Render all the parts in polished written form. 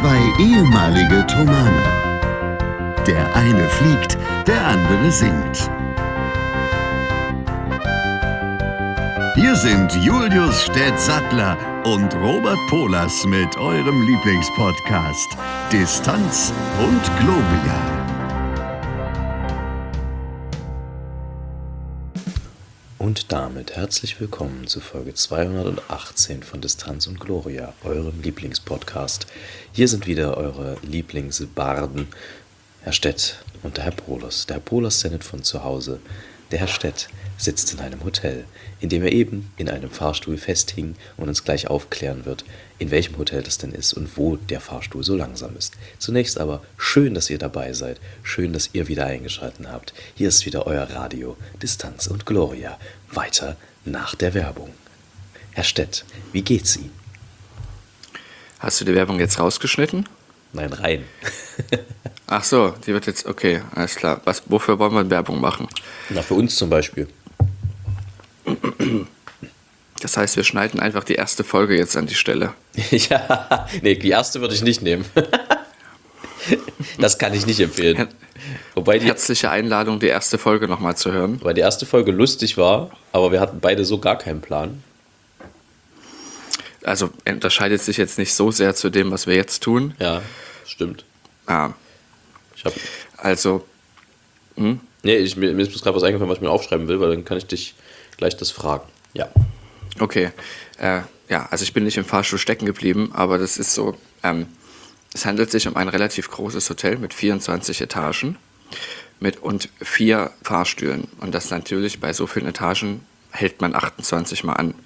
Zwei ehemalige Tomane. Der eine fliegt, der andere singt. Hier sind Julius Städtsattler und Robert Polas mit eurem Lieblingspodcast Distanz und Gloria. Und damit herzlich willkommen zu Folge 218 von Distanz und Gloria, eurem Lieblingspodcast. Hier sind wieder eure Lieblingsbarden, Herr Stett und der Herr Polas. Der Herr Polas sendet von zu Hause. Der Herr Stett sitzt in einem Hotel, in dem er eben in einem Fahrstuhl festhing und uns gleich aufklären wird, in welchem Hotel das denn ist und wo der Fahrstuhl so langsam ist. Zunächst aber schön, dass ihr dabei seid, schön, dass ihr wieder eingeschaltet habt. Hier ist wieder euer Radio Distanz und Gloria. Weiter nach der Werbung. Herr Stett, wie geht's Ihnen? Hast du die Werbung jetzt rausgeschnitten? Nein, rein. Ach so, die wird jetzt, okay, alles klar. Wofür wollen wir Werbung machen? Na, für uns zum Beispiel. Das heißt, wir schneiden einfach die erste Folge jetzt an die Stelle. Ja, nee, die erste würde ich nicht nehmen. Das kann ich nicht empfehlen. Wobei die herzliche Einladung, die erste Folge nochmal zu hören. Weil die erste Folge lustig war, aber wir hatten beide so gar keinen Plan. Also unterscheidet sich jetzt nicht so sehr zu dem, was wir jetzt tun. Ja, stimmt. Ah. Nee, mir ist gerade was eingefallen, was ich mir aufschreiben will, weil dann kann ich dich gleich das fragen. Ja. Okay. Ja, also ich bin nicht im Fahrstuhl stecken geblieben, aber das ist so, es handelt sich um ein relativ großes Hotel mit 24 Etagen und 4 Fahrstühlen. Und das natürlich bei so vielen Etagen hält man 28 Mal an.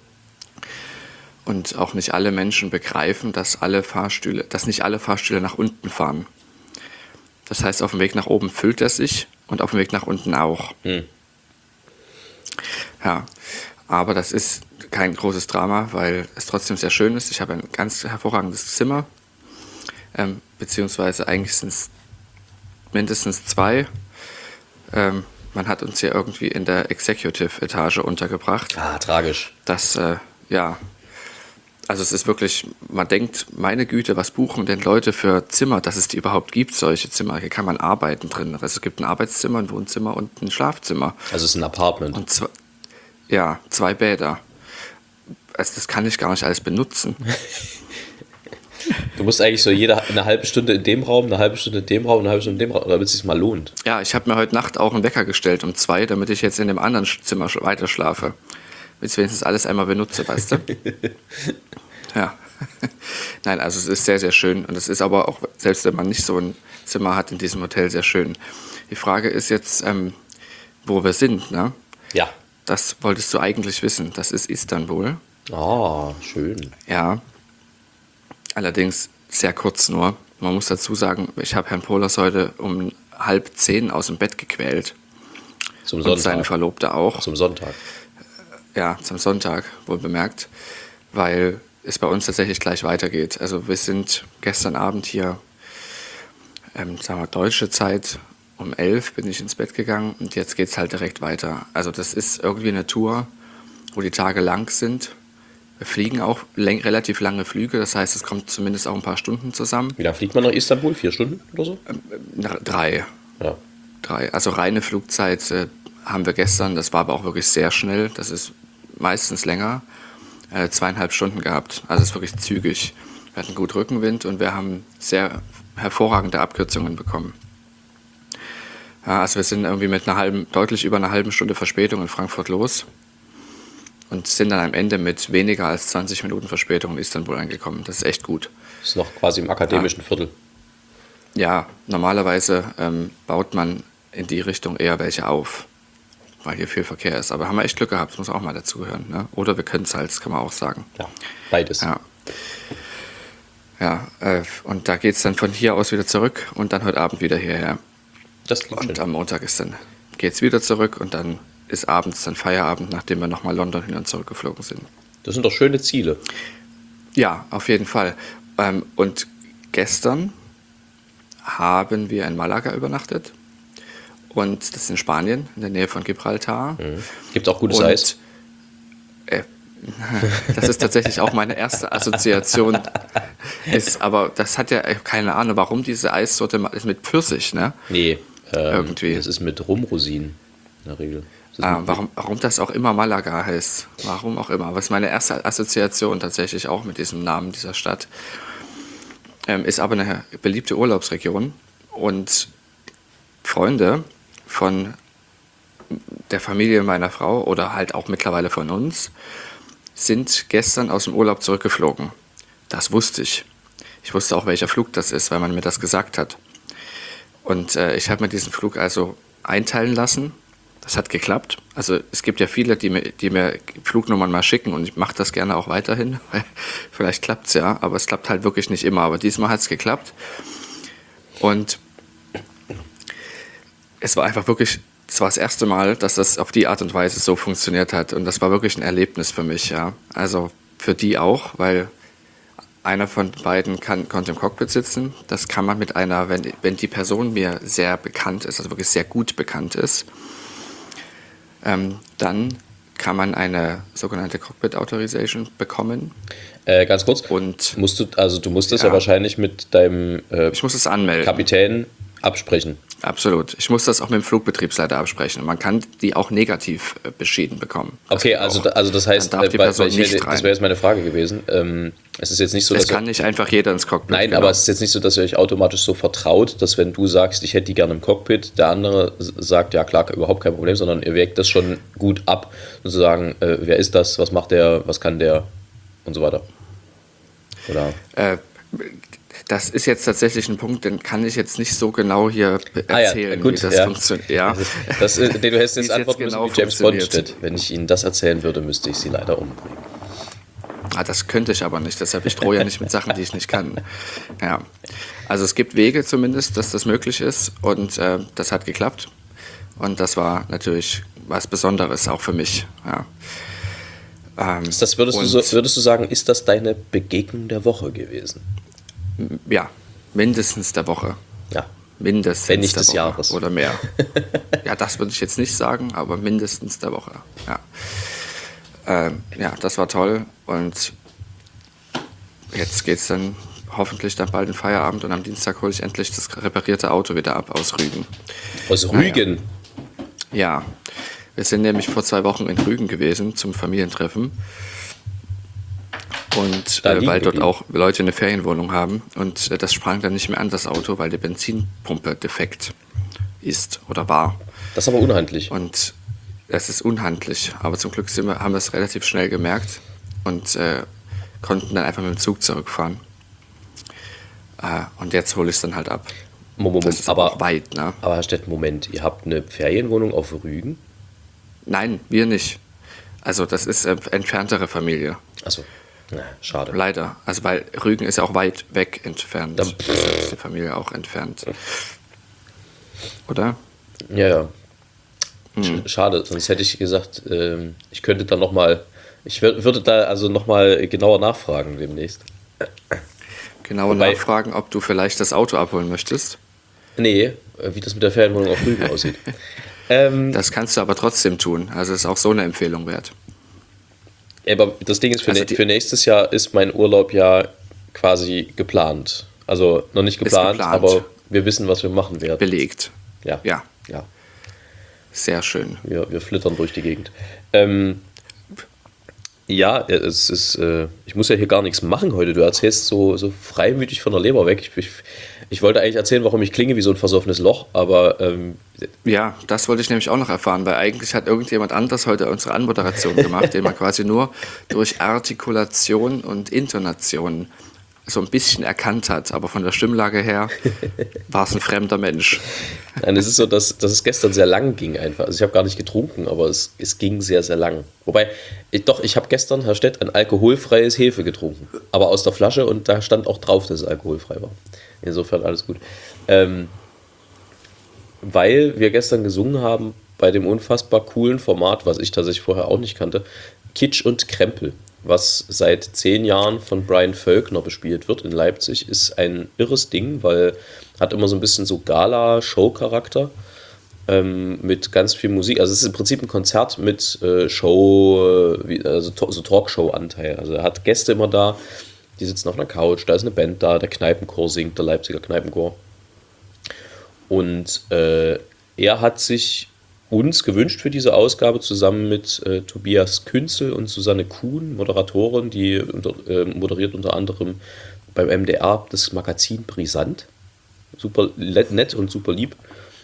Und auch nicht alle Menschen begreifen, dass nicht alle Fahrstühle nach unten fahren. Das heißt, auf dem Weg nach oben füllt er sich und auf dem Weg nach unten auch. Ja, aber das ist kein großes Drama, weil es trotzdem sehr schön ist. Ich habe ein ganz hervorragendes Zimmer, beziehungsweise eigentlich sind es mindestens 2. Man hat uns hier irgendwie in der Executive-Etage untergebracht. Ah, tragisch. Das, ja... Also es ist wirklich, man denkt, meine Güte, was buchen denn Leute für Zimmer, dass es die überhaupt gibt, solche Zimmer. Hier kann man arbeiten drin. Also es gibt ein Arbeitszimmer, ein Wohnzimmer und ein Schlafzimmer. Also es ist ein Apartment. Und 2 Bäder. Also das kann ich gar nicht alles benutzen. Du musst eigentlich so eine halbe Stunde in dem Raum, eine halbe Stunde in dem Raum, eine halbe Stunde in dem Raum, damit es sich mal lohnt. Ja, ich habe mir heute Nacht auch einen Wecker gestellt um 2, damit ich jetzt in dem anderen Zimmer weiter schlafe. Damit ich wenigstens alles einmal benutze, weißt du? Ja. Nein, also es ist sehr, sehr schön. Und es ist aber auch, selbst wenn man nicht so ein Zimmer hat in diesem Hotel, sehr schön. Die Frage ist jetzt, wo wir sind, ne? Ja. Das wolltest du eigentlich wissen. Das ist Istanbul. Ah, schön. Ja. Allerdings sehr kurz nur. Man muss dazu sagen, ich habe Herrn Polas heute um 9:30 aus dem Bett gequält. Zum Sonntag. Und seine Verlobte auch. Zum Sonntag. Ja, zum Sonntag, wohl bemerkt, weil es bei uns tatsächlich gleich weitergeht. Also wir sind gestern Abend hier, sagen wir deutsche Zeit, um 11 bin ich ins Bett gegangen und jetzt geht es halt direkt weiter. Also das ist irgendwie eine Tour, wo die Tage lang sind. Wir fliegen auch relativ lange Flüge, das heißt, es kommt zumindest auch ein paar Stunden zusammen. Wie lange fliegt man nach Istanbul? 4 Stunden oder so? 3. Ja. 3. Also reine Flugzeit haben wir gestern, das war aber auch wirklich sehr schnell, das ist meistens länger, 2,5 Stunden gehabt. Also es ist wirklich zügig. Wir hatten gut Rückenwind und wir haben sehr hervorragende Abkürzungen bekommen. Ja, also wir sind irgendwie mit deutlich über einer halben Stunde Verspätung in Frankfurt los und sind dann am Ende mit weniger als 20 Minuten Verspätung in Istanbul angekommen. Das ist echt gut. Das ist noch quasi im akademischen Viertel. Ja, normalerweise baut man in die Richtung eher welche auf, weil hier viel Verkehr ist. Aber haben wir echt Glück gehabt, das muss auch mal dazu gehören. Ne? Oder wir können es halt, das kann man auch sagen. Ja, beides. Ja, und da geht es dann von hier aus wieder zurück und dann heute Abend wieder hierher. Das klingt Und schön. am Montag geht es wieder zurück und dann ist abends dann Feierabend, nachdem wir nochmal London hin und zurück geflogen sind. Das sind doch schöne Ziele. Ja, auf jeden Fall. Und gestern haben wir in Malaga übernachtet. Und das ist in Spanien, in der Nähe von Gibraltar. Gibt auch gutes Eis. Das ist tatsächlich auch meine erste Assoziation. Aber das hat ja keine Ahnung, warum diese Eissorte ist mit Pfirsich, ne? Nee, Irgendwie. das ist mit Rumrosinen in der Regel. Warum das auch immer Malaga heißt. Warum auch immer. Aber es ist meine erste Assoziation tatsächlich auch mit diesem Namen dieser Stadt. Ist aber eine beliebte Urlaubsregion. Und Freunde von der Familie meiner Frau oder halt auch mittlerweile von uns sind gestern aus dem Urlaub zurückgeflogen. Das wusste ich. Ich wusste auch, welcher Flug das ist, weil man mir das gesagt hat. Und ich habe mir diesen Flug also einteilen lassen. Das hat geklappt. Also es gibt ja viele, die mir Flugnummern mal schicken und ich mache das gerne auch weiterhin. Vielleicht klappt es ja, aber es klappt halt wirklich nicht immer. Aber diesmal hat es geklappt. Und es war einfach wirklich, es war das erste Mal, dass das auf die Art und Weise so funktioniert hat. Und das war wirklich ein Erlebnis für mich, ja. Also für die auch, weil einer von beiden konnte im Cockpit sitzen. Das kann man mit einer, wenn die Person mir sehr bekannt ist, also wirklich sehr gut bekannt ist, dann kann man eine sogenannte Cockpit Authorization bekommen. Ganz kurz, Und du musst das ja wahrscheinlich mit deinem ich muss es anmelden. Kapitän absprechen. Absolut. Ich muss das auch mit dem Flugbetriebsleiter absprechen. Man kann die auch negativ beschieden bekommen. Okay, also das heißt, dann darf die Person nicht rein. das wäre jetzt meine Frage gewesen. Es ist jetzt nicht so, Es kann nicht einfach jeder ins Cockpit. Nein, aber es ist jetzt nicht so, dass ihr euch automatisch so vertraut, dass wenn du sagst, ich hätte die gerne im Cockpit, der andere sagt, ja klar, überhaupt kein Problem, sondern ihr wägt das schon gut ab, sozusagen, wer ist das, was macht der, was kann der und so weiter. Oder? Das ist jetzt tatsächlich ein Punkt, den kann ich jetzt nicht so genau hier erzählen, gut, wie das funktioniert. Ja. Du hättest jetzt antworten müssen genau wie James Bond steht. Wenn ich Ihnen das erzählen würde, müsste ich Sie leider umbringen. Das könnte ich aber nicht, deshalb ich drohe ja nicht mit Sachen, die ich nicht kann. Ja. Also es gibt Wege zumindest, dass das möglich ist und das hat geklappt. Und das war natürlich was Besonderes, auch für mich. Ja. Würdest du sagen, ist das deine Begegnung der Woche gewesen? Ja, mindestens der Woche. Ja. Mindestens wenn nicht der des Woche Jahres. oder mehr. Ja, das würde ich jetzt nicht sagen, aber mindestens der Woche. Ja, das war toll und jetzt geht es dann hoffentlich dann bald in Feierabend und am Dienstag hole ich endlich das reparierte Auto wieder ab aus Rügen. Aus Rügen? Ja, wir sind nämlich vor 2 Wochen in Rügen gewesen zum Familientreffen. Und weil dort auch Leute eine Ferienwohnung haben. Und das sprang dann nicht mehr an, das Auto, weil die Benzinpumpe defekt ist oder war. Das ist aber unhandlich. Und es ist unhandlich. Aber zum Glück haben wir es relativ schnell gemerkt und konnten dann einfach mit dem Zug zurückfahren. Und jetzt hole ich es dann halt ab. Das ist aber weit, ne? Aber Herr Stett, Moment, ihr habt eine Ferienwohnung auf Rügen? Nein, wir nicht. Also das ist entferntere Familie. Achso. Na, schade. Leider. Also weil Rügen ist ja auch weit weg entfernt. Deshalb ist die Familie auch entfernt. Oder? Ja. Schade, sonst hätte ich gesagt, ich könnte dann würde da also nochmal genauer nachfragen demnächst. Nachfragen, ob du vielleicht das Auto abholen möchtest? Nee, wie das mit der Ferienwohnung auf Rügen aussieht. Das kannst du aber trotzdem tun. Also ist auch so eine Empfehlung wert. Aber das Ding ist, für nächstes Jahr ist mein Urlaub ja quasi geplant. Also noch nicht geplant, aber wir wissen, was wir machen werden. Belegt. Ja. Sehr schön. Wir flittern durch die Gegend. Ja, es ist, ich muss ja hier gar nichts machen heute. Du erzählst so freimütig von der Leber weg. Ich wollte eigentlich erzählen, warum ich klinge wie so ein versoffenes Loch, aber... Ja, das wollte ich nämlich auch noch erfahren, weil eigentlich hat irgendjemand anders heute unsere Anmoderation gemacht, den man quasi nur durch Artikulation und Intonation so ein bisschen erkannt hat. Aber von der Stimmlage her war es ein fremder Mensch. Nein, es ist so, dass es gestern sehr lang ging einfach. Also ich habe gar nicht getrunken, aber es ging sehr, sehr lang. Wobei, ich habe gestern, Herr Stett, ein alkoholfreies Hefe getrunken. Aber aus der Flasche und da stand auch drauf, dass es alkoholfrei war. Insofern alles gut. Weil wir gestern gesungen haben bei dem unfassbar coolen Format, was ich tatsächlich vorher auch nicht kannte, Kitsch und Krempel, was seit 10 Jahren von Brian Völkner bespielt wird in Leipzig, ist ein irres Ding, weil hat immer so ein bisschen so Gala-Show-Charakter mit ganz viel Musik. Also es ist im Prinzip ein Konzert mit Show, also so Talkshow-Anteil. Also er hat Gäste immer da, die sitzen auf einer Couch, da ist eine Band da, der Kneipenchor singt, der Leipziger Kneipenchor. Und er hat sich uns gewünscht für diese Ausgabe zusammen mit Tobias Künzel und Susanne Kuhn, Moderatorin, die moderiert unter anderem beim MDR das Magazin Brisant. Super nett und super lieb.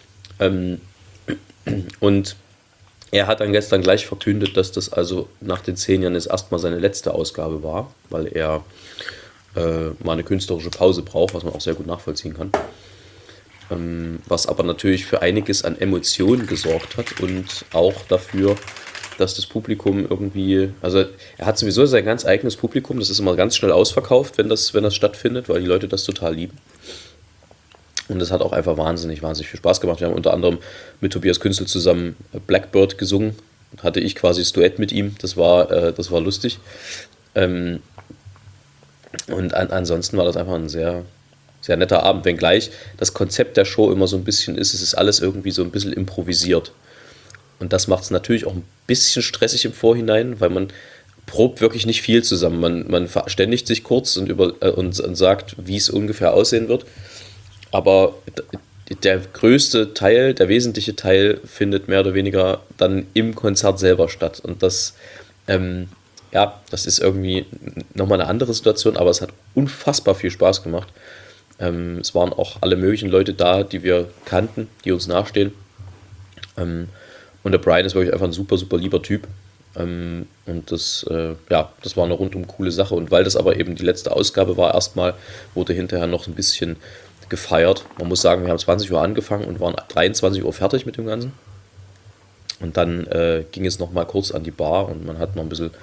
Und er hat dann gestern gleich verkündet, dass das also nach den 10 Jahren jetzt erstmal seine letzte Ausgabe war, weil er mal eine künstlerische Pause braucht, was man auch sehr gut nachvollziehen kann. Was aber natürlich für einiges an Emotionen gesorgt hat und auch dafür, dass das Publikum irgendwie, also er hat sowieso sein ganz eigenes Publikum, das ist immer ganz schnell ausverkauft, wenn das stattfindet, weil die Leute das total lieben. Und das hat auch einfach wahnsinnig viel Spaß gemacht. Wir haben unter anderem mit Tobias Künzel zusammen Blackbird gesungen, hatte ich quasi das Duett mit ihm, das war lustig. Und ansonsten war das einfach ein sehr, sehr netter Abend, wenngleich das Konzept der Show immer so ein bisschen ist, es ist alles irgendwie so ein bisschen improvisiert. Und das macht es natürlich auch ein bisschen stressig im Vorhinein, weil man probt wirklich nicht viel zusammen. Man verständigt sich kurz und sagt, wie es ungefähr aussehen wird. Aber der größte Teil, der wesentliche Teil findet mehr oder weniger dann im Konzert selber statt. Und das, das ist irgendwie nochmal eine andere Situation, aber es hat unfassbar viel Spaß gemacht. Es waren auch alle möglichen Leute da, die wir kannten, die uns nahestehen. Und der Brian ist wirklich einfach ein super, super lieber Typ. Und das war eine rundum coole Sache. Und weil das aber eben die letzte Ausgabe war, erstmal wurde hinterher noch ein bisschen gefeiert. Man muss sagen, wir haben 20 Uhr angefangen und waren 23 Uhr fertig mit dem Ganzen. Und dann ging es noch mal kurz an die Bar und man hat noch ein bisschen,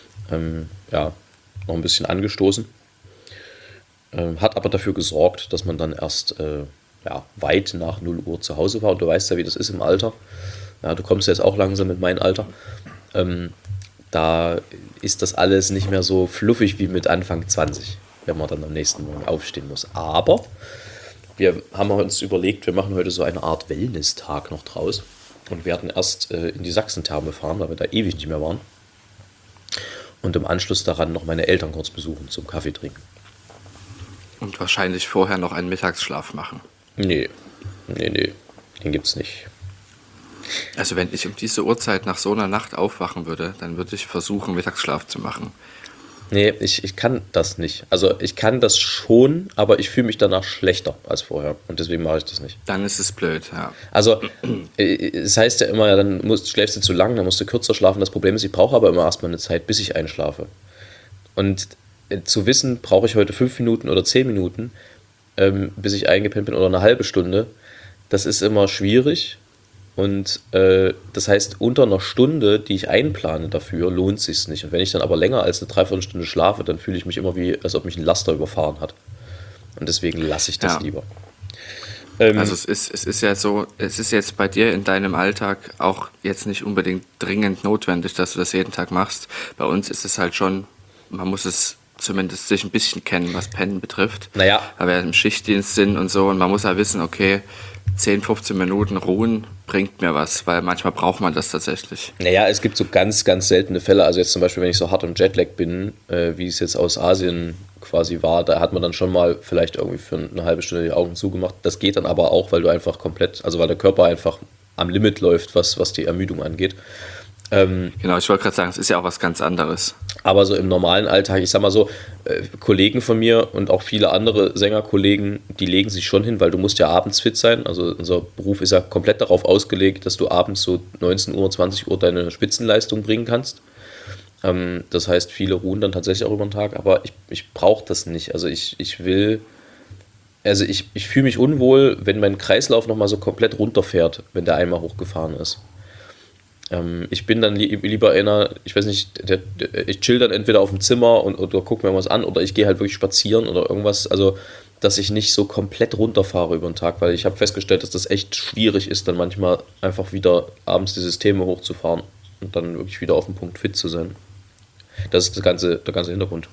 angestoßen. Hat aber dafür gesorgt, dass man dann erst weit nach 0 Uhr zu Hause war. Und du weißt ja, wie das ist im Alter. Ja, du kommst jetzt auch langsam mit meinem Alter. Da ist das alles nicht mehr so fluffig wie mit Anfang 20, wenn man dann am nächsten Morgen aufstehen muss. Aber wir haben uns überlegt, wir machen heute so eine Art Wellness-Tag noch draus und werden erst in die Sachsentherme fahren, weil wir da ewig nicht mehr waren. Und im Anschluss daran noch meine Eltern kurz besuchen zum Kaffee trinken. Und wahrscheinlich vorher noch einen Mittagsschlaf machen. Nee, den gibt's nicht. Also wenn ich um diese Uhrzeit nach so einer Nacht aufwachen würde, dann würde ich versuchen, Mittagsschlaf zu machen. Nee, ich kann das nicht. Also ich kann das schon, aber ich fühle mich danach schlechter als vorher. Und deswegen mache ich das nicht. Dann ist es blöd, ja. Also es heißt ja immer, dann schläfst du zu lang, dann musst du kürzer schlafen. Das Problem ist, ich brauche aber immer erstmal eine Zeit, bis ich einschlafe. Und zu wissen, brauche ich heute 5 Minuten oder 10 Minuten, bis ich eingepennt bin oder eine halbe Stunde, das ist immer schwierig. Und das heißt, unter einer Stunde, die ich einplane dafür, lohnt es sich nicht. Und wenn ich dann aber länger als eine Dreiviertelstunde schlafe, dann fühle ich mich immer wie, als ob mich ein Laster überfahren hat. Und deswegen lasse ich das lieber. Also es ist ja so, es ist jetzt bei dir in deinem Alltag auch jetzt nicht unbedingt dringend notwendig, dass du das jeden Tag machst. Bei uns ist es halt schon, man muss es zumindest sich ein bisschen kennen, was Pennen betrifft. Naja. Weil wir im Schichtdienst sind und so und man muss ja wissen, okay, 10, 15 Minuten ruhen bringt mir was, weil manchmal braucht man das tatsächlich. Naja, es gibt so ganz, ganz seltene Fälle. Also jetzt zum Beispiel, wenn ich so hart im Jetlag bin, wie es jetzt aus Asien quasi war, da hat man dann schon mal vielleicht irgendwie für eine halbe Stunde die Augen zugemacht. Das geht dann aber auch, weil du einfach komplett, also weil der Körper einfach am Limit läuft, was die Ermüdung angeht. Genau, ich wollte gerade sagen, es ist ja auch was ganz anderes. Aber so im normalen Alltag, ich sag mal so, Kollegen von mir und auch viele andere Sängerkollegen, die legen sich schon hin, weil du musst ja abends fit sein. Also unser Beruf ist ja komplett darauf ausgelegt, dass du abends so 19 Uhr, 20 Uhr deine Spitzenleistung bringen kannst. Das heißt, viele ruhen dann tatsächlich auch über den Tag, aber ich brauche das nicht. Also ich fühle mich unwohl, wenn mein Kreislauf nochmal so komplett runterfährt, wenn der einmal hochgefahren ist. Ich bin dann lieber einer, ich weiß nicht, ich chill dann entweder auf dem Zimmer oder gucke mir was an oder ich gehe halt wirklich spazieren oder irgendwas, also dass ich nicht so komplett runterfahre über den Tag, weil ich habe festgestellt, dass das echt schwierig ist, dann manchmal einfach wieder abends die Systeme hochzufahren und dann wirklich wieder auf dem Punkt fit zu sein. Das ist der ganze Hintergrund.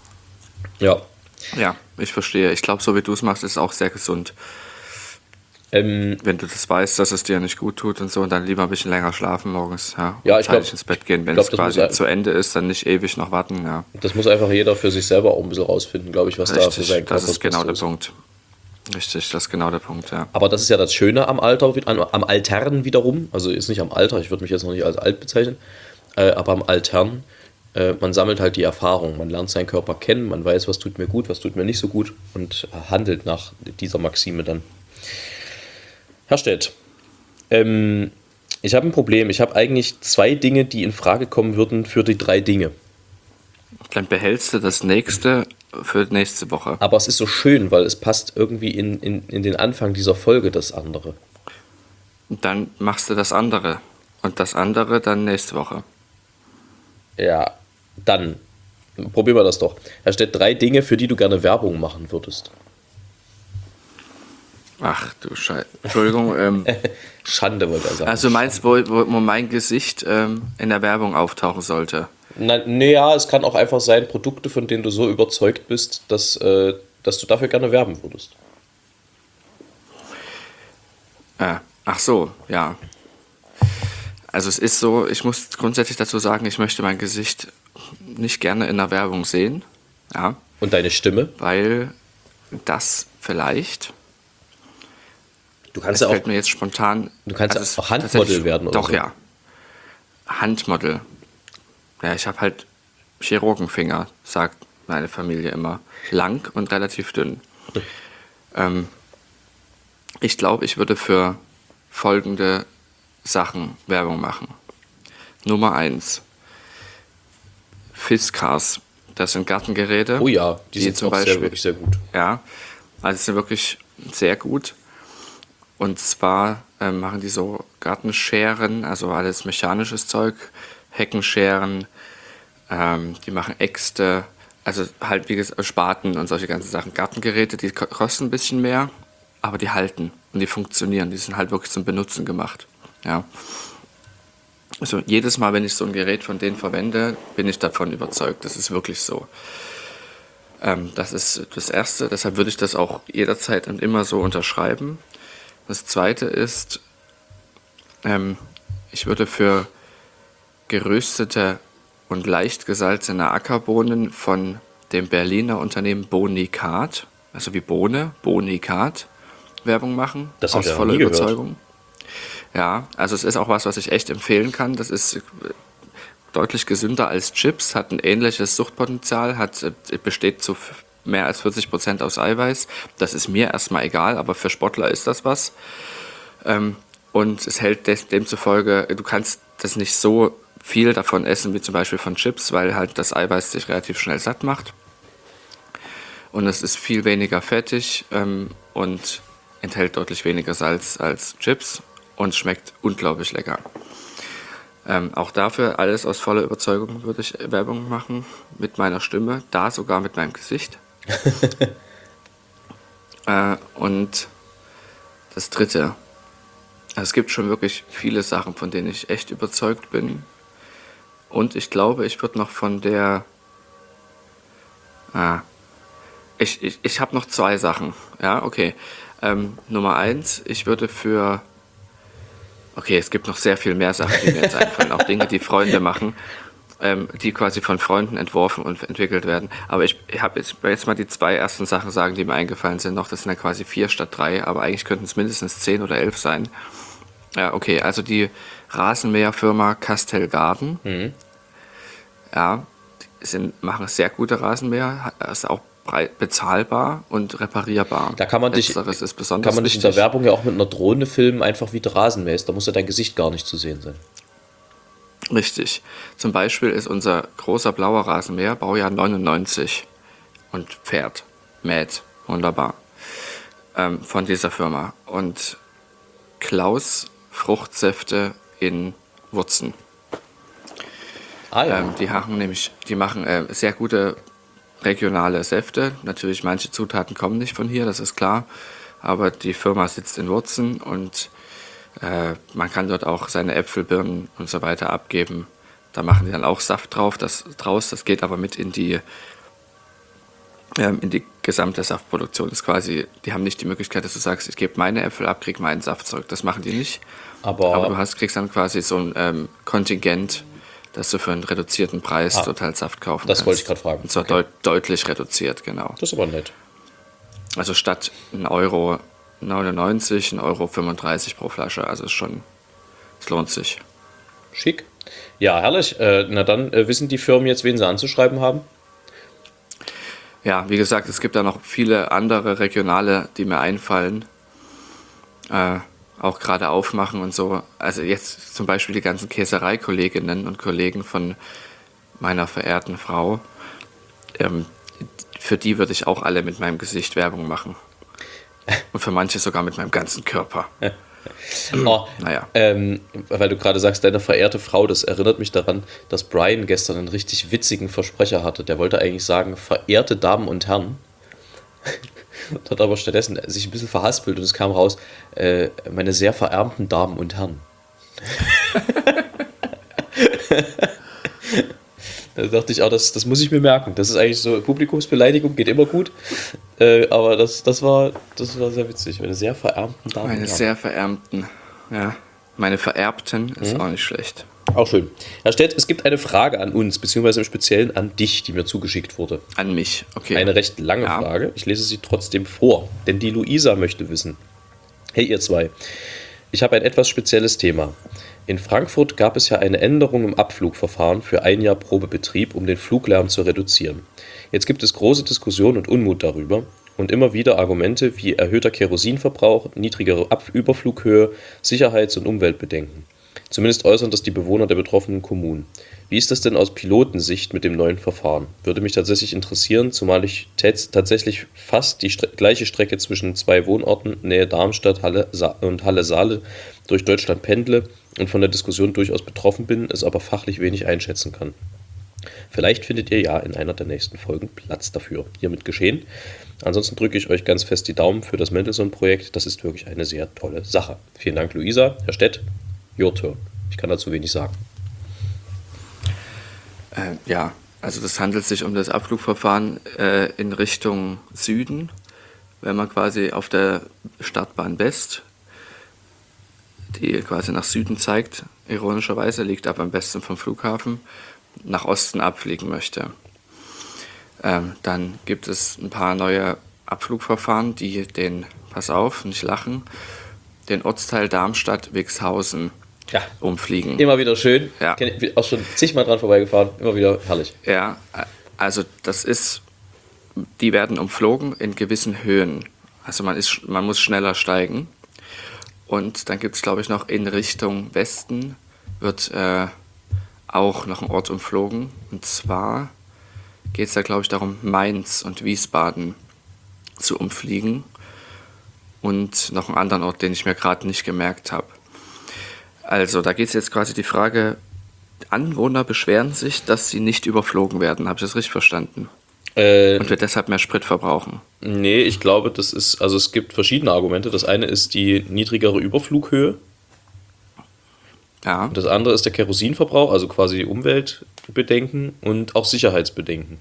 Ja. Ja, ich verstehe. Ich glaube, so wie du es machst, ist auch sehr gesund. Wenn du das weißt, dass es dir nicht gut tut und so, und dann lieber ein bisschen länger schlafen morgens, ja. Ja, und ich glaub- zeitig ins Bett gehen. Wenn glaub, es das quasi muss- zu Ende ist, dann nicht ewig noch warten, ja. Das muss einfach jeder für sich selber auch ein bisschen rausfinden, glaube ich, was da für Richtig, sein das Körper ist genau Beste der Punkt. Richtig, das ist genau der Punkt, ja. Aber das ist ja das Schöne am Alter, am Altern wiederum. Also ist nicht am Alter, ich würde mich jetzt noch nicht als alt bezeichnen, aber am Altern. Man sammelt halt die Erfahrung, man lernt seinen Körper kennen, man weiß, was tut mir gut, was tut mir nicht so gut und handelt nach dieser Maxime dann. Herr Stett, ich habe ein Problem. Ich habe eigentlich 2 Dinge, die in Frage kommen würden für die 3 Dinge. Dann behältst du das nächste für nächste Woche. Aber es ist so schön, weil es passt irgendwie in den Anfang dieser Folge, das andere. Und dann machst du das andere. Und das andere dann nächste Woche. Ja, dann probieren wir das doch. Da steht 3 Dinge, für die du gerne Werbung machen würdest. Ach du Scheiße. Entschuldigung. Schande, wollte er sagen. Also meinst du, wo mein Gesicht in der Werbung auftauchen sollte? Naja, es kann auch einfach sein, Produkte, von denen du so überzeugt bist, dass du dafür gerne werben würdest. Ach so, ja. Also es ist so, ich muss grundsätzlich dazu sagen, ich möchte mein Gesicht nicht gerne in der Werbung sehen. Ja, Und deine Stimme? weil das vielleicht, Du kannst das ja auch, fällt mir jetzt spontan... du kannst also auch Handmodel tatsächlich- werden oder Doch, so. ja. Handmodel. Ja, ich habe halt Chirurgenfinger, sagt meine Familie immer. Lang und relativ dünn. Ich glaube, ich würde für folgende Sachen Werbung machen. Nummer 1. Fiskars. Das sind Gartengeräte. Oh ja, die sind zum auch sehr, Beispiel, wirklich sehr gut. ja, also sind wirklich sehr gut. Und zwar machen die so Gartenscheren, also alles mechanisches Zeug, Heckenscheren, die machen Äxte, also halt wie gesagt Spaten und solche ganzen Sachen. Gartengeräte, die kosten ein bisschen mehr, aber die halten und die funktionieren. Die sind halt wirklich zum Benutzen gemacht. Ja. Also jedes Mal, wenn ich so ein Gerät von denen verwende, bin ich davon überzeugt. Das ist wirklich so. Das ist das Erste, deshalb würde ich das auch jederzeit und immer so unterschreiben. Das Zweite ist, ich würde für geröstete und leicht gesalzene Ackerbohnen von dem Berliner Unternehmen Bonicat, also wie Bohne, Bonicat, Werbung machen. Das hab aus ich ja noch voller nie gehört. Überzeugung. Ja, also es ist auch was ich echt empfehlen kann. Das ist deutlich gesünder als Chips, hat ein ähnliches Suchtpotenzial, besteht zu mehr als 40% aus Eiweiß. Das ist mir erstmal egal, aber für Sportler ist das was. Und es hält demzufolge, du kannst das nicht so viel davon essen wie zum Beispiel von Chips, weil halt das Eiweiß sich relativ schnell satt macht. Und es ist viel weniger fettig und enthält deutlich weniger Salz als Chips und schmeckt unglaublich lecker. Auch dafür alles aus voller Überzeugung würde ich Werbung machen, mit meiner Stimme, da sogar mit meinem Gesicht. Und das Dritte, es gibt schon wirklich viele Sachen, von denen ich echt überzeugt bin. Und ich glaube, ich würde noch von der... Ich habe noch 2 Sachen. Ja, okay. Nummer 1, ich würde für... Okay, es gibt noch sehr viel mehr Sachen, die mir jetzt einfallen. Auch Dinge, die Freunde machen, die quasi von Freunden entworfen und entwickelt werden. Aber ich habe jetzt mal die 2 ersten Sachen sagen, die mir eingefallen sind noch. Das sind ja quasi 4 statt 3, aber eigentlich könnten es mindestens 10 oder 11 sein. Ja, okay, also die Rasenmäherfirma Castell Garden. Ja, machen sehr gute Rasenmäher, ist auch bezahlbar und reparierbar. Da kann man dich, Letzteres ist besonders in der wichtig. Werbung ja auch mit einer Drohne filmen, einfach wie du Rasen mähst. Da muss ja dein Gesicht gar nicht zu sehen sein. Richtig. Zum Beispiel ist unser großer blauer Rasenmäher Baujahr 99 und fährt, mäht, wunderbar, von dieser Firma. Und Klaus Fruchtsäfte in Wurzen. Ah ja. Die machen sehr gute regionale Säfte. Natürlich, manche Zutaten kommen nicht von hier, das ist klar. Aber die Firma sitzt in Wurzen und man kann dort auch seine Äpfel, Birnen und so weiter abgeben. Da machen die dann auch Saft draus. Das geht aber mit in die gesamte Saftproduktion ist quasi, die haben nicht die Möglichkeit, dass du sagst, ich gebe meine Äpfel ab, kriege meinen Saft zurück. Das machen die nicht. Aber du kriegst dann quasi so ein Kontingent, dass du für einen reduzierten Preis total Saft kaufen kannst. Das wollte ich gerade fragen. Und zwar deutlich reduziert, genau. Das ist aber nett. Also statt 1,99 €, 1,35 € pro Flasche. Also es lohnt sich. Schick. Ja, herrlich. Na dann wissen die Firmen jetzt, wen sie anzuschreiben haben. Ja, wie gesagt, es gibt da noch viele andere regionale, die mir einfallen. Auch gerade aufmachen und so. Also jetzt zum Beispiel die ganzen Käsereikolleginnen und Kollegen von meiner verehrten Frau. Für die würde ich auch alle mit meinem Gesicht Werbung machen. Und für manche sogar mit meinem ganzen Körper. Naja. Weil du gerade sagst, deine verehrte Frau, das erinnert mich daran, dass Brian gestern einen richtig witzigen Versprecher hatte. Der wollte eigentlich sagen, verehrte Damen und Herren. Und hat aber stattdessen sich ein bisschen verhaspelt und es kam raus, meine sehr verärmten Damen und Herren. Da dachte ich auch, das muss ich mir merken. Das ist eigentlich so, Publikumsbeleidigung geht immer gut. Aber das war sehr witzig. Meine sehr verärmten Damen und Herren. Meine sehr verärmten, ja. Meine vererbten ist auch nicht schlecht. Auch schön. Herr Stett, es gibt eine Frage an uns, beziehungsweise im Speziellen an dich, die mir zugeschickt wurde. An mich, okay. Eine recht lange Frage. Ich lese sie trotzdem vor, denn die Luisa möchte wissen. Hey ihr zwei, ich habe ein etwas spezielles Thema. In Frankfurt gab es ja eine Änderung im Abflugverfahren für 1 Jahr Probebetrieb, um den Fluglärm zu reduzieren. Jetzt gibt es große Diskussionen und Unmut darüber und immer wieder Argumente wie erhöhter Kerosinverbrauch, niedrigere Überflughöhe, Sicherheits- und Umweltbedenken. Zumindest äußern das die Bewohner der betroffenen Kommunen. Wie ist das denn aus Pilotensicht mit dem neuen Verfahren? Würde mich tatsächlich interessieren, zumal ich tatsächlich fast die gleiche Strecke zwischen 2 Wohnorten, Nähe Darmstadt und Halle-Saale, durch Deutschland pendle und von der Diskussion durchaus betroffen bin, es aber fachlich wenig einschätzen kann. Vielleicht findet ihr ja in einer der nächsten Folgen Platz dafür. Hiermit geschehen. Ansonsten drücke ich euch ganz fest die Daumen für das Mendelssohn-Projekt. Das ist wirklich eine sehr tolle Sache. Vielen Dank, Luisa. Herr Stett, your turn. Ich kann dazu wenig sagen. Ja, also das handelt sich um das Abflugverfahren in Richtung Süden. Wenn man quasi auf der Startbahn West, die quasi nach Süden zeigt, ironischerweise liegt aber am besten vom Flughafen, nach Osten abfliegen möchte. Dann gibt es ein paar neue Abflugverfahren, die pass auf, nicht lachen, den Ortsteil Darmstadt-Wixhausen umfliegen. Immer wieder schön. Ja. Auch schon zigmal dran vorbeigefahren. Immer wieder herrlich. Ja, also die werden umflogen in gewissen Höhen. Also man muss schneller steigen. Und dann gibt es, glaube ich, noch in Richtung Westen wird auch noch ein Ort umflogen. Und zwar geht es da, glaube ich, darum, Mainz und Wiesbaden zu umfliegen. Und noch einen anderen Ort, den ich mir gerade nicht gemerkt habe. Also da geht es jetzt quasi die Frage, Anwohner beschweren sich, dass sie nicht überflogen werden. Habe ich das richtig verstanden? Und wir deshalb mehr Sprit verbrauchen? Nee, ich glaube, es gibt verschiedene Argumente. Das eine ist die niedrigere Überflughöhe. Ja. Und das andere ist der Kerosinverbrauch, also quasi Umweltbedenken und auch Sicherheitsbedenken.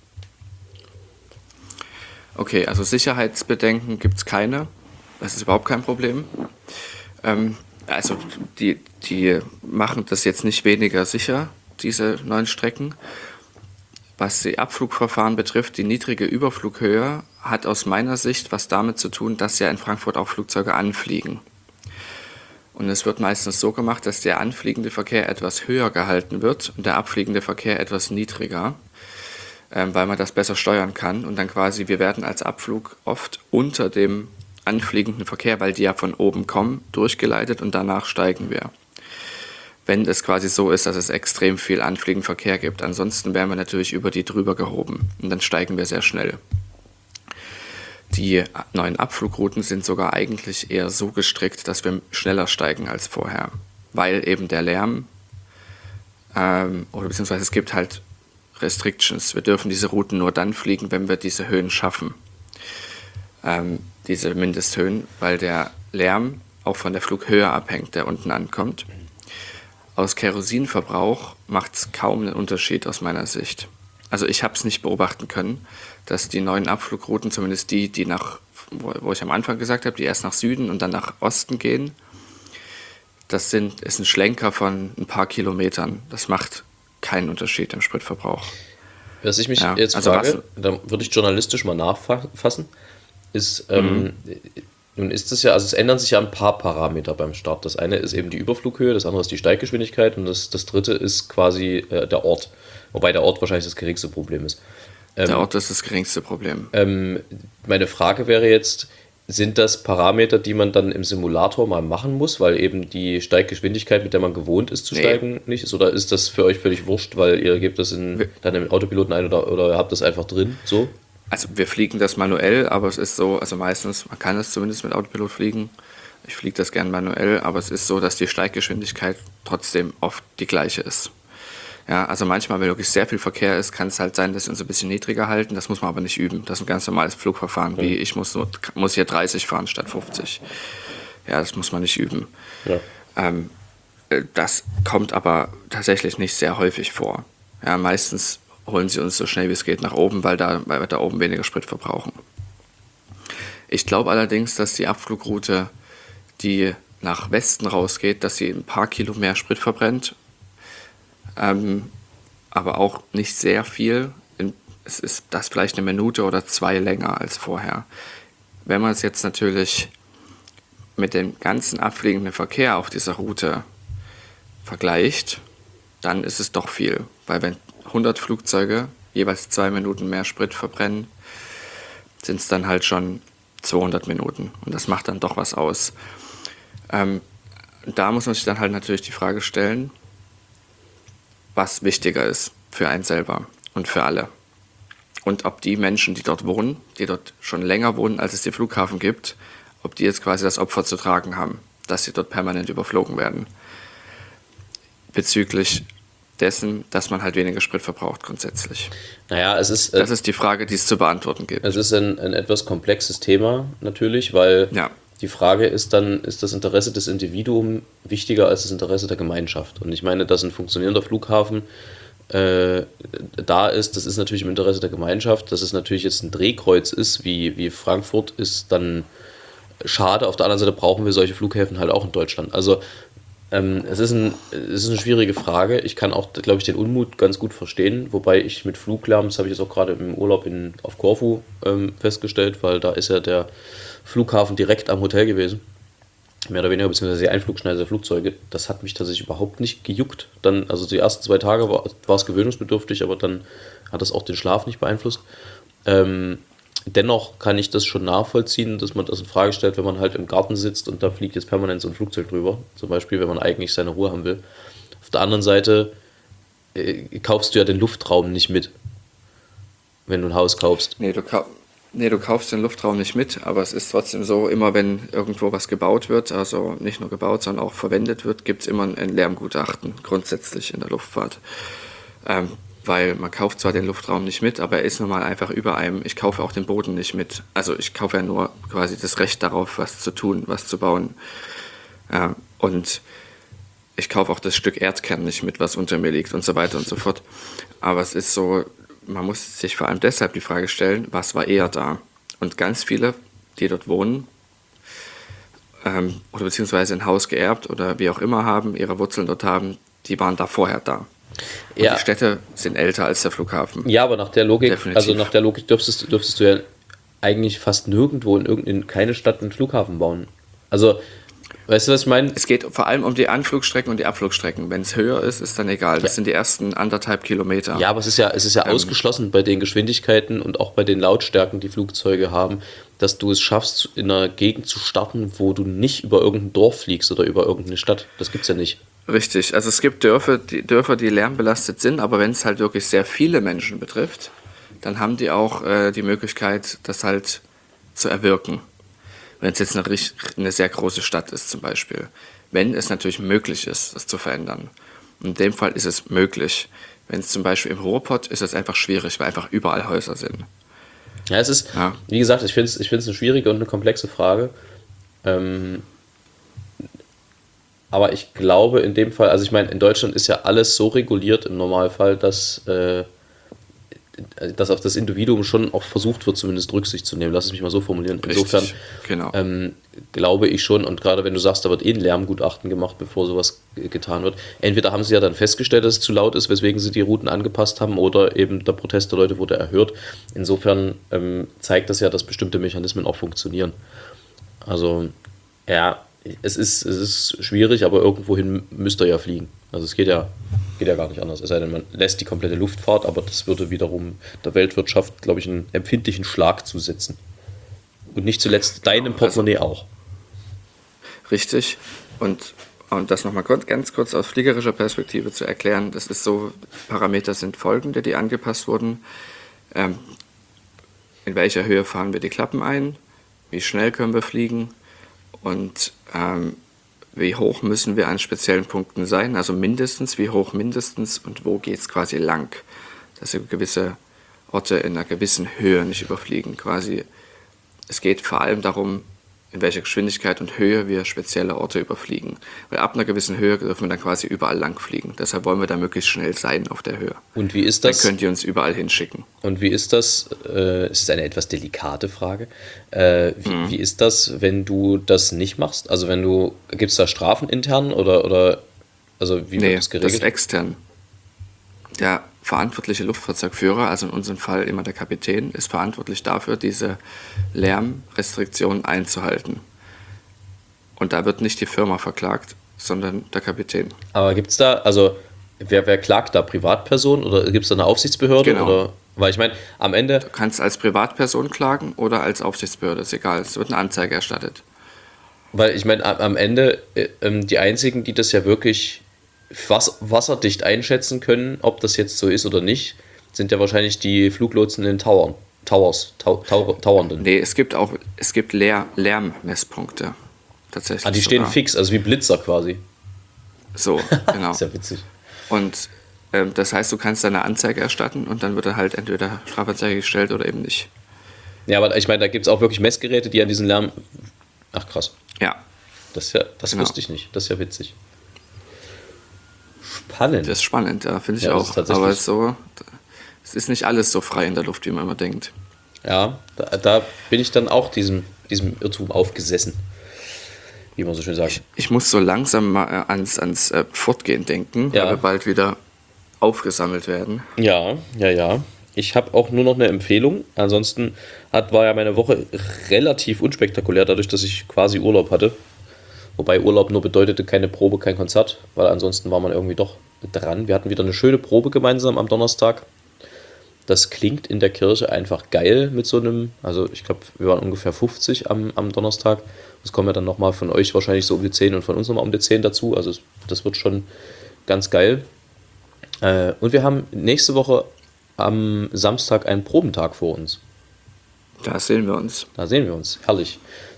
Okay, also Sicherheitsbedenken gibt es keine. Das ist überhaupt kein Problem. Also die machen das jetzt nicht weniger sicher, diese neuen Strecken. Was die Abflugverfahren betrifft, die niedrige Überflughöhe hat aus meiner Sicht was damit zu tun, dass ja in Frankfurt auch Flugzeuge anfliegen. Und es wird meistens so gemacht, dass der anfliegende Verkehr etwas höher gehalten wird und der abfliegende Verkehr etwas niedriger, weil man das besser steuern kann. Und dann quasi, wir werden als Abflug oft unter dem anfliegenden Verkehr, weil die ja von oben kommen, durchgeleitet und danach steigen wir. Wenn es quasi so ist, dass es extrem viel anfliegenden Verkehr gibt. Ansonsten werden wir natürlich über die drüber gehoben und dann steigen wir sehr schnell. Die neuen Abflugrouten sind sogar eigentlich eher so gestrickt, dass wir schneller steigen als vorher, weil eben der Lärm oder beziehungsweise es gibt halt Restrictions. Wir dürfen diese Routen nur dann fliegen, wenn wir diese Höhen schaffen. Diese Mindesthöhen, weil der Lärm auch von der Flughöhe abhängt, der unten ankommt. Aus Kerosinverbrauch macht es kaum einen Unterschied aus meiner Sicht. also ich habe es nicht beobachten können, dass die neuen Abflugrouten, zumindest die nach, wo ich am Anfang gesagt habe, die erst nach Süden und dann nach Osten gehen, ist ein Schlenker von ein paar Kilometern. Das macht keinen Unterschied im Spritverbrauch. Was ich mich jetzt frage, da würde ich journalistisch mal nachfassen, ist, nun ist es ja, also es ändern sich ja ein paar Parameter beim Start. Das eine ist eben die Überflughöhe, das andere ist die Steiggeschwindigkeit und das dritte ist quasi der Ort. Wobei der Ort wahrscheinlich das geringste Problem ist. Der Ort ist das geringste Problem. Meine Frage wäre jetzt, sind das Parameter, die man dann im Simulator mal machen muss, weil eben die Steiggeschwindigkeit, mit der man gewohnt ist zu steigen, nicht ist? Oder ist das für euch völlig wurscht, weil ihr gebt das dann im Autopiloten ein oder habt das einfach drin? So? Also wir fliegen das manuell, aber es ist so, also meistens, man kann es zumindest mit Autopilot fliegen. Ich fliege das gern manuell, aber es ist so, dass die Steiggeschwindigkeit trotzdem oft die gleiche ist. Ja, also manchmal, wenn wirklich sehr viel Verkehr ist, kann es halt sein, dass wir uns ein bisschen niedriger halten. Das muss man aber nicht üben. Das ist ein ganz normales Flugverfahren, wie ich muss hier 30 fahren statt 50. Ja, das muss man nicht üben. Ja. Das kommt aber tatsächlich nicht sehr häufig vor. Ja, meistens holen sie uns so schnell wie es geht nach oben, weil wir da oben weniger Sprit verbrauchen. Ich glaube allerdings, dass die Abflugroute, die nach Westen rausgeht, dass sie ein paar Kilo mehr Sprit verbrennt, aber auch nicht sehr viel. Es ist das vielleicht eine Minute oder 2 länger als vorher. Wenn man es jetzt natürlich mit dem ganzen abfliegenden Verkehr auf dieser Route vergleicht, dann ist es doch viel, weil wenn 100 Flugzeuge jeweils 2 Minuten mehr Sprit verbrennen, sind es dann halt schon 200 Minuten und das macht dann doch was aus. Da muss man sich dann halt natürlich die Frage stellen, was wichtiger ist für einen selber und für alle. Und ob die Menschen, die dort wohnen, die dort schon länger wohnen, als es den Flughafen gibt, ob die jetzt quasi das Opfer zu tragen haben, dass sie dort permanent überflogen werden. Bezüglich dessen, dass man halt weniger Sprit verbraucht grundsätzlich. Naja, das ist die Frage, die es zu beantworten gibt. Es ist ein etwas komplexes Thema natürlich, weil die Frage ist dann, ist das Interesse des Individuums wichtiger als das Interesse der Gemeinschaft? Und ich meine, dass ein funktionierender Flughafen da ist, das ist natürlich im Interesse der Gemeinschaft. Dass es natürlich jetzt ein Drehkreuz ist, wie Frankfurt, ist dann schade. Auf der anderen Seite brauchen wir solche Flughäfen halt auch in Deutschland. Also es ist eine schwierige Frage. Ich kann auch, glaube ich, den Unmut ganz gut verstehen, wobei ich mit Fluglärm, das habe ich jetzt auch gerade im Urlaub auf Korfu festgestellt, weil da ist ja der Flughafen direkt am Hotel gewesen, mehr oder weniger, beziehungsweise die Einflugschneise der Flugzeuge. Das hat mich tatsächlich überhaupt nicht gejuckt. Dann, also die ersten 2 Tage war es gewöhnungsbedürftig, aber dann hat das auch den Schlaf nicht beeinflusst. Dennoch kann ich das schon nachvollziehen, dass man das in Frage stellt, wenn man halt im Garten sitzt und da fliegt jetzt permanent so ein Flugzeug drüber. Zum Beispiel, wenn man eigentlich seine Ruhe haben will. Auf der anderen Seite kaufst du ja den Luftraum nicht mit, wenn du ein Haus kaufst. Nee, du kaufst den Luftraum nicht mit, aber es ist trotzdem so, immer wenn irgendwo was gebaut wird, also nicht nur gebaut, sondern auch verwendet wird, gibt es immer ein Lärmgutachten, grundsätzlich in der Luftfahrt. Weil man kauft zwar den Luftraum nicht mit, aber er ist nun mal einfach über einem. Ich kaufe auch den Boden nicht mit. Also ich kaufe ja nur quasi das Recht darauf, was zu tun, was zu bauen. Und ich kaufe auch das Stück Erdkern nicht mit, was unter mir liegt und so weiter und so fort. Aber es ist so, man muss sich vor allem deshalb die Frage stellen, was war eher da? Und ganz viele, die dort wohnen, oder beziehungsweise ein Haus geerbt oder wie auch immer haben, ihre Wurzeln dort haben, die waren da vorher da. Ja. Die Städte sind älter als der Flughafen. Ja, aber nach der Logik, dürftest du ja eigentlich fast nirgendwo in keine Stadt einen Flughafen bauen. Also, weißt du, was ich meine? Es geht vor allem um die Anflugstrecken und die Abflugstrecken. Wenn es höher ist, ist dann egal. Das sind die ersten 1,5 Kilometer. Ja, aber es ist ja ausgeschlossen bei den Geschwindigkeiten und auch bei den Lautstärken, die Flugzeuge haben, dass du es schaffst, in einer Gegend zu starten, wo du nicht über irgendein Dorf fliegst oder über irgendeine Stadt. Das gibt's ja nicht. Richtig, also es gibt Dörfer, die lärmbelastet sind, aber wenn es halt wirklich sehr viele Menschen betrifft, dann haben die auch die Möglichkeit, das halt zu erwirken. Wenn es jetzt eine sehr große Stadt ist zum Beispiel. Wenn es natürlich möglich ist, das zu verändern. In dem Fall ist es möglich. Wenn es zum Beispiel im Ruhrpott ist es einfach schwierig, weil einfach überall Häuser sind. Ja, es ist, wie gesagt, ich finde es eine schwierige und eine komplexe Frage. Aber ich glaube in dem Fall, also ich meine, in Deutschland ist ja alles so reguliert im Normalfall, dass dass auf das Individuum schon auch versucht wird, zumindest Rücksicht zu nehmen. Lass es mich mal so formulieren. Insofern Richtig, genau. glaube ich schon, und gerade wenn du sagst, da wird ein Lärmgutachten gemacht, bevor sowas getan wird. Entweder haben sie ja dann festgestellt, dass es zu laut ist, weswegen sie die Routen angepasst haben, oder eben der Protest der Leute wurde erhört. Insofern zeigt das ja, dass bestimmte Mechanismen auch funktionieren. Also, ja, es ist schwierig, aber irgendwohin müsste er ja fliegen. Also es geht ja gar nicht anders. Es sei denn, man lässt die komplette Luftfahrt, aber das würde wiederum der Weltwirtschaft, glaube ich, einen empfindlichen Schlag zusetzen. Und nicht zuletzt deinem Portemonnaie auch. Richtig. Und das nochmal ganz kurz aus fliegerischer Perspektive zu erklären, das ist so, Parameter sind folgende, die angepasst wurden. In welcher Höhe fahren wir die Klappen ein? Wie schnell können wir fliegen? Und wie hoch müssen wir an speziellen Punkten sein, also mindestens, wie hoch mindestens und wo geht es quasi lang, dass wir gewisse Orte in einer gewissen Höhe nicht überfliegen. Quasi, es geht vor allem darum, in welcher Geschwindigkeit und Höhe wir spezielle Orte überfliegen. Weil ab einer gewissen Höhe dürfen wir dann quasi überall lang fliegen. Deshalb wollen wir da möglichst schnell sein auf der Höhe. Und wie ist das? Dann könnt ihr uns überall hinschicken. Und wie ist das? Es ist eine etwas delikate Frage. Wie ist das, wenn du das nicht machst? Also gibt es da Strafen intern oder also wie wird das geregelt? Das ist extern. Der verantwortliche Luftfahrzeugführer, also in unserem Fall immer der Kapitän, ist verantwortlich dafür, diese Lärmrestriktionen einzuhalten. Und da wird nicht die Firma verklagt, sondern der Kapitän. Aber gibt es da, also wer klagt da? Privatperson oder gibt es da eine Aufsichtsbehörde? Genau. Oder, weil ich meine, am Ende... Du kannst als Privatperson klagen oder als Aufsichtsbehörde, ist egal. Es wird eine Anzeige erstattet. Weil ich meine, am Ende die einzigen, die das ja wirklich wasserdicht einschätzen können, ob das jetzt so ist oder nicht, sind ja wahrscheinlich die Fluglotsen in den Towernden. Nee, es gibt Lärmmesspunkte. Tatsächlich. Die stehen sogar fix, also wie Blitzer quasi. So, genau. Ist ja witzig. Und das heißt, du kannst eine Anzeige erstatten und dann wird er halt entweder Strafanzeige gestellt oder eben nicht. Ja, aber ich meine, da gibt es auch wirklich Messgeräte, die an diesen Lärm... Ach krass. Ja. Das Genau. wusste ich nicht. Das ist ja witzig. Spannend. Das ist spannend, ja, finde ich Ja, das auch. ist tatsächlich- Aber es ist nicht alles so frei in der Luft, wie man immer denkt. Ja, da bin ich dann auch diesem Irrtum aufgesessen. Wie man so schön sagt. Ich muss so langsam mal ans Fortgehen denken, Ja. weil wir bald wieder aufgesammelt werden. Ja. Ich habe auch nur noch eine Empfehlung. Ansonsten war ja meine Woche relativ unspektakulär, dadurch, dass ich quasi Urlaub hatte. Wobei Urlaub nur bedeutete keine Probe, kein Konzert, weil ansonsten war man irgendwie doch dran. Wir hatten wieder eine schöne Probe gemeinsam am Donnerstag. Das klingt in der Kirche einfach geil mit so einem, also ich glaube, wir waren ungefähr 50 am Donnerstag. Es kommen ja dann nochmal von euch wahrscheinlich so um die 10 und von uns nochmal um die 10 dazu. Also das wird schon ganz geil. Und wir haben nächste Woche am Samstag einen Probentag vor uns. Da sehen wir uns. Da sehen wir uns, herrlich.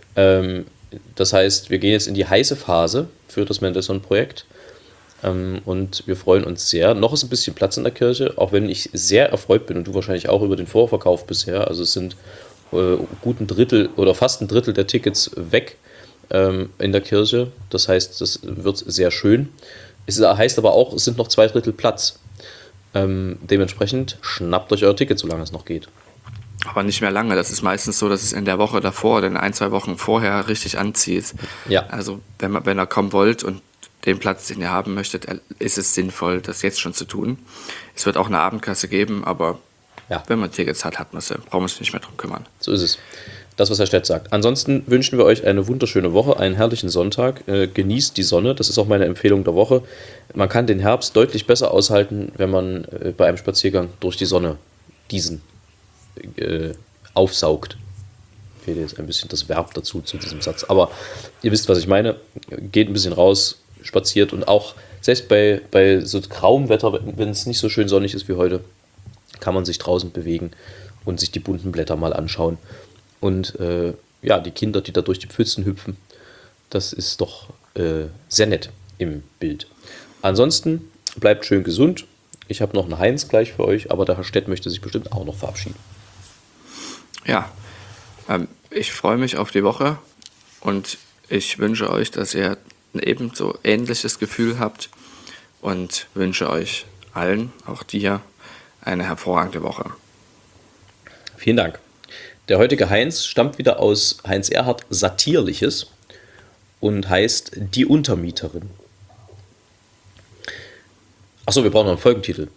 Das heißt, wir gehen jetzt in die heiße Phase für das Mendelssohn-Projekt und wir freuen uns sehr. Noch ist ein bisschen Platz in der Kirche, auch wenn ich sehr erfreut bin und du wahrscheinlich auch über den Vorverkauf bisher. Also es sind gut ein Drittel oder fast ein Drittel der Tickets weg in der Kirche. Das heißt, das wird sehr schön. Es heißt aber auch, es sind noch 2 Drittel Platz. Dementsprechend schnappt euch euer Ticket, solange es noch geht. Aber nicht mehr lange. Das ist meistens so, dass es in der Woche davor oder in 1-2 Wochen vorher richtig anzieht. Ja. Also wenn ihr kommen wollt und den Platz, den ihr haben möchtet, ist es sinnvoll, das jetzt schon zu tun. Es wird auch eine Abendkasse geben, aber Ja. wenn man Tickets hat, hat man sie. Brauchen wir uns nicht mehr drum kümmern. So ist es. Das, was Herr Stett sagt. Ansonsten wünschen wir euch eine wunderschöne Woche, einen herrlichen Sonntag. Genießt die Sonne, das ist auch meine Empfehlung der Woche. Man kann den Herbst deutlich besser aushalten, wenn man bei einem Spaziergang durch die Sonne diesen aufsaugt. Fehlt jetzt ein bisschen das Verb dazu zu diesem Satz. Aber ihr wisst, was ich meine. Geht ein bisschen raus, spaziert und auch selbst bei so grauem Wetter, wenn es nicht so schön sonnig ist wie heute, kann man sich draußen bewegen und sich die bunten Blätter mal anschauen. Und die Kinder, die da durch die Pfützen hüpfen, das ist doch sehr nett im Bild. Ansonsten bleibt schön gesund. Ich habe noch einen Heinz gleich für euch, aber der Herr Stett möchte sich bestimmt auch noch verabschieden. Ja, ich freue mich auf die Woche und ich wünsche euch, dass ihr ein ebenso ähnliches Gefühl habt und wünsche euch allen, auch dir, eine hervorragende Woche. Vielen Dank. Der heutige Heinz stammt wieder aus Heinz Erhardt Satirliches und heißt Die Untermieterin. Achso, wir brauchen noch einen Folgentitel.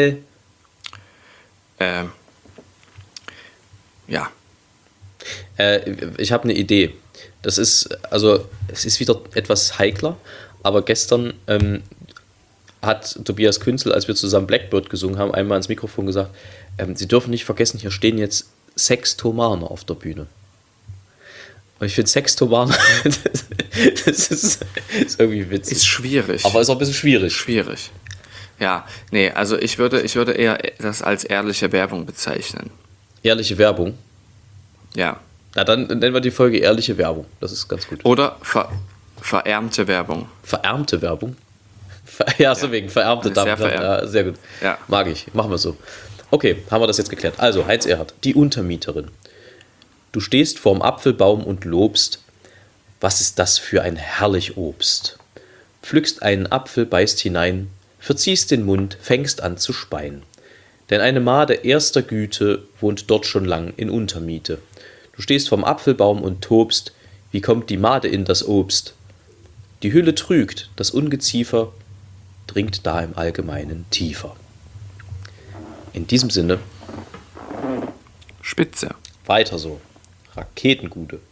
Ja. Ich habe eine Idee. Es ist wieder etwas heikler, aber gestern hat Tobias Künzel, als wir zusammen Blackbird gesungen haben, einmal ins Mikrofon gesagt, Sie dürfen nicht vergessen, hier stehen jetzt Sextomaner auf der Bühne. Und ich finde Sextomaner, das ist irgendwie witzig. Ist schwierig. Aber ist auch ein bisschen schwierig. Schwierig. Ja, nee, also ich würde eher das als ehrliche Werbung bezeichnen. Ehrliche Werbung. Ja. Na, dann nennen wir die Folge Ehrliche Werbung. Das ist ganz gut. Oder verärmte Werbung. Verärmte Werbung? Ja, so wegen verärmte Damen. Ja, sehr gut. Ja. Mag ich. Machen wir so. Okay, haben wir das jetzt geklärt. Also, Heinz Erhardt, die Untermieterin. Du stehst vorm Apfelbaum und lobst, was ist das für ein herrlich Obst? Pflückst einen Apfel, beißt hinein, verziehst den Mund, fängst an zu speien. Denn eine Made erster Güte wohnt dort schon lang in Untermiete. Du stehst vorm Apfelbaum und tobst, wie kommt die Made in das Obst? Die Hülle trügt, das Ungeziefer dringt da im Allgemeinen tiefer. In diesem Sinne, Spitze. weiter so. Raketengude.